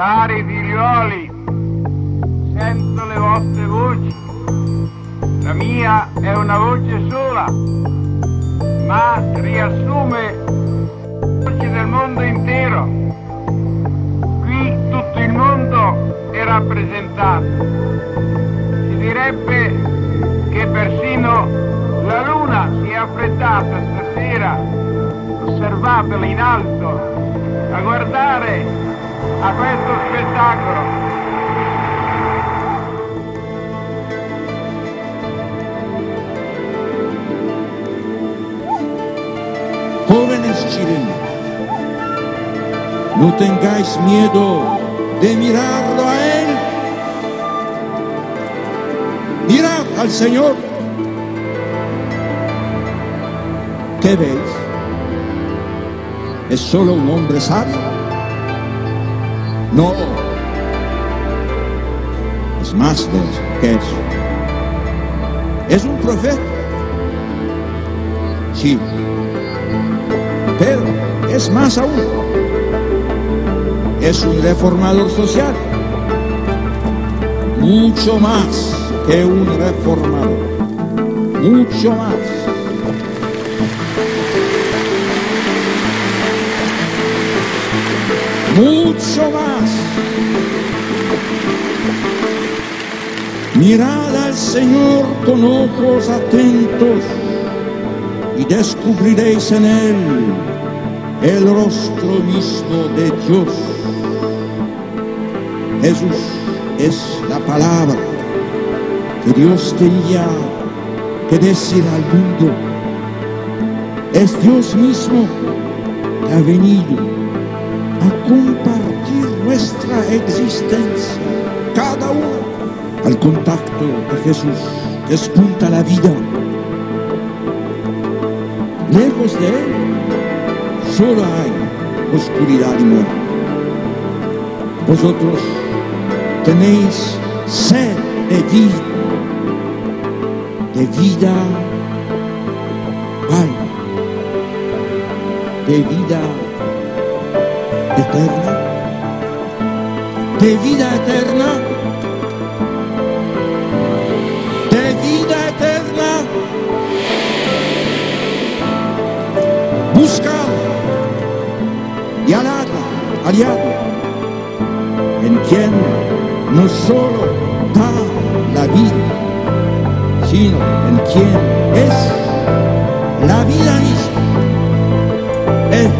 Cari figlioli, sento le vostre voci. La mia è una voce sola, ma riassume le voci del mondo intero. Qui tutto il mondo è rappresentato. Si direbbe che persino la luna si è affrettata stasera, osservatela in alto, a guardare a questo spettacolo. Jóvenes chilenos, no tengáis miedo de mirarlo a Él. Mirad al Señor. ¿Qué veis? ¿Es solo un hombre sabio? No, es más de eso que eso. ¿Es un profeta? Sí, pero es más aún. Es un reformador social, mucho más que un reformador, mucho más. Mucho más. Mirad al Señor con ojos atentos y descubriréis en Él el rostro mismo de Dios. Jesús es la palabra que Dios tenía que decir al mundo. Es Dios mismo que ha venido a compartir nuestra existencia, cada uno, al contacto de Jesús, que despunta la vida. Lejos de Él, solo hay oscuridad y muerte. Vosotros tenéis sed de vida alma, de vida eterna, de vida eterna, de vida eterna. Buscad y hallad en quien no solo da la vida, sino en quien es la vida misma. Él.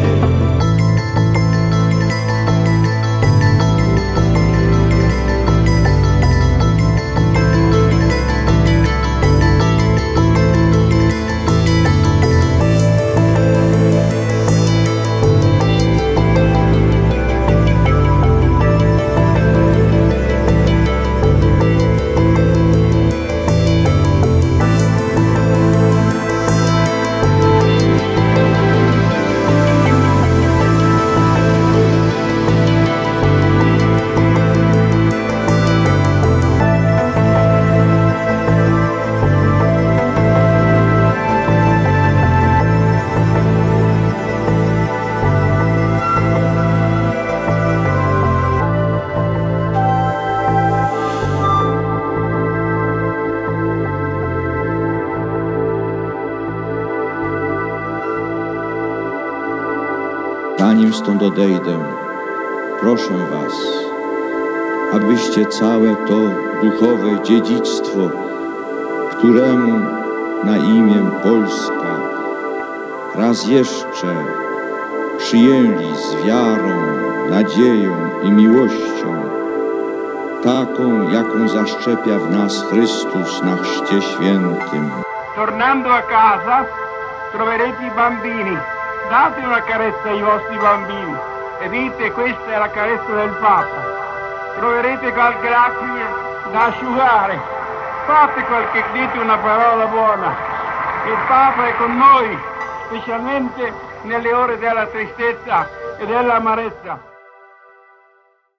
Zanim stąd odejdę, proszę was, abyście całe to duchowe dziedzictwo, któremu na imię Polska raz jeszcze przyjęli z wiarą, nadzieją i miłością, taką, jaką zaszczepia w nas Chrystus na chrzcie świętym. Tornando a casa, troverete i bambini. Date una carezza ai vostri bambini e dite: questa è la carezza del Papa. Troverete qualche lacrima da asciugare. Dite una parola buona. Il Papa è con noi, specialmente nelle ore della tristezza e dell'amarezza.